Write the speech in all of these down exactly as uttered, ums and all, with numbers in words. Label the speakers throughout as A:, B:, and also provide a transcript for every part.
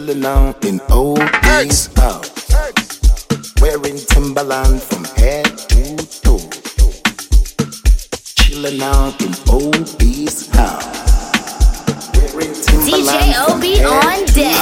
A: Chilling out in Obi's house, wearing Timberland from head to toe. Chilling out in Obi's house, wearing Timberland from
B: D J Obi on deck.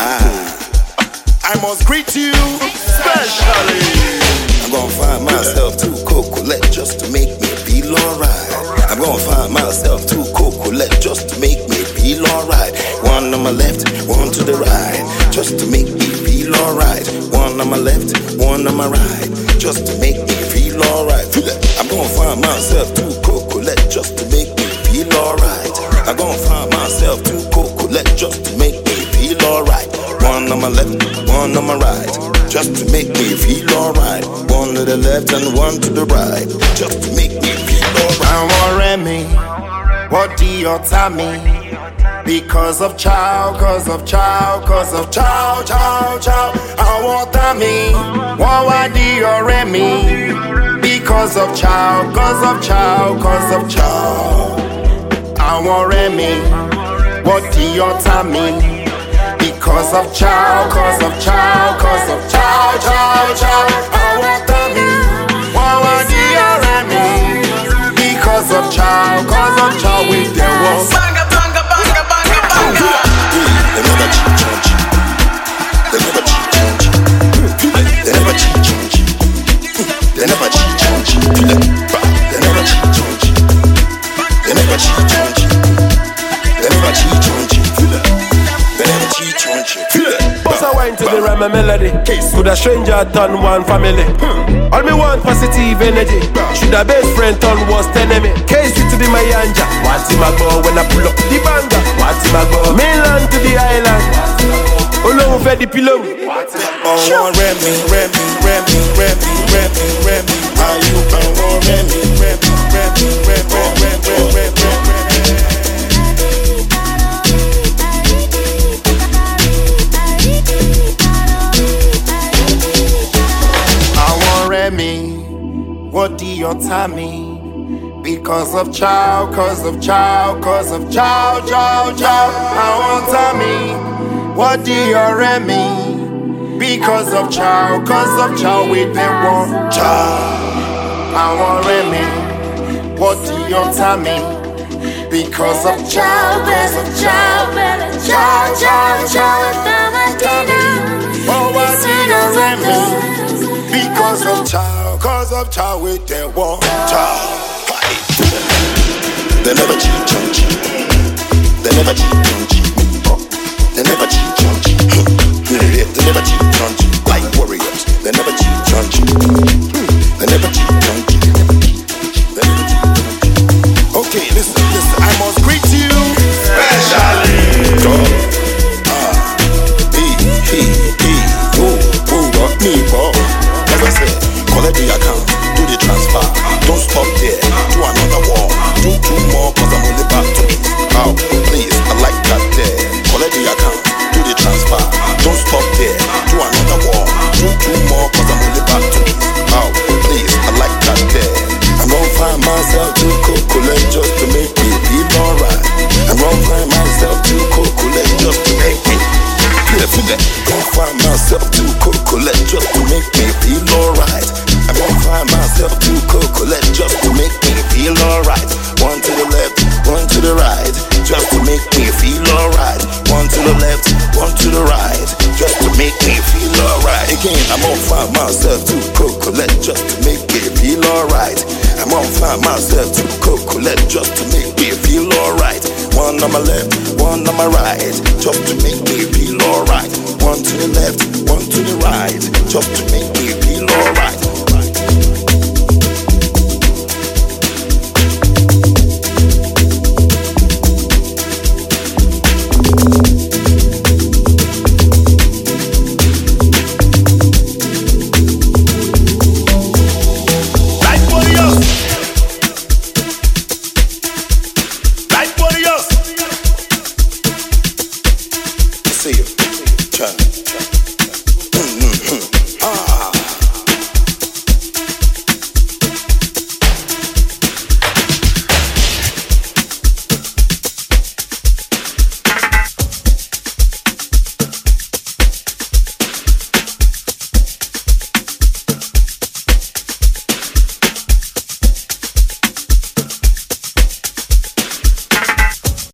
A: Ah, I must greet you specially. I'm gonna find myself too cocolette just to make me feel alright. I'm gonna find myself too cocolette just to make me feel alright. One on my left, one to the right, just to make me feel alright. One on my left, one on my right, just to make me feel alright. I'm gonna find myself too cocolette just to make me feel alright. I'm gonna find myself too cocolette just to make me feel alright. One on my left, one on my right, just to make me feel alright. One to the left and one to the right, just to make me feel alright. I want me, what do you tell me? Because of chow, cause of chow, cause of chow, chow, chow. I want me, what do you me? Because of chow, cause of chow, cause of chow. I want me, what do you tell me? Because of chow, cause of chow, cause of chow, chow, chow. I want me, what do you me? Because of chow, cause of chow, we there was. Banga, banga, banga, banga, banga. They never cheat on you. They never cheat on you. They never cheat on you. They never cheat on you. They never cheat on you. They never cheat on you. They never cheat on you. They never cheat on you.
C: Boss I wine to the rhyme and melody. Could a stranger turn one family? All me want positive energy. Should a best friend turn worst enemy? Case it to the Mayanja. What him a go when I pull up the banger? What him a go? Mainland to the island. Alone for the pillow.
A: Oh, one Remy, Remy, Remy, Remy, Remy, Remy. Are you on Remy, Remy, Remy, Remy, Remy, Remy, Remy? Me, what do you tell me? Because of chow, cause of chow, cause of chow, chow, chow. I want tell me, what do you me? Because of chow, cause of chow, we them want chow. I want me, what do you tell me? Because of chow, cause of chow, chow, chow, chow. Tell me, oh, what do you me? Because of chow, cause of chow, with them one chow. They never cheat on you. They never cheat on you. They never cheat on you. They never cheat on you. Like warriors, they never cheat on you. They never cheat on you. They never cheat on you. Okay, listen, listen. I must greet you specially. Go. Ah, he, he, he. Who, who got me, bro? As I said, collect the account, do the transfer. Don't stop there, do another one. Do two more, cause I'm only back to it. Oh, please, I like that there. Collect the account, do the transfer. Don't stop there, do another one. Do two more, cause I'm only back to it. Oh, please, I like that there. I'm gonna find myself to cocolette just to make me feel alright. I'm gonna find myself to cocolette just to make me feel that. Gonna find myself to cocolette just to make me feel alright. I'm gonna find myself to cocolette just to make me feel alright. One to the left, one to the right, just to make me feel alright. One to the left, one to the right, just to make me feel alright. Again, I'm gonna find myself to cocolette just to make me feel alright. I'm gonna find myself to cocolette just to make me feel alright. One on my left, one on my right, just to make me feel alright. One to the left, one to the right, just to make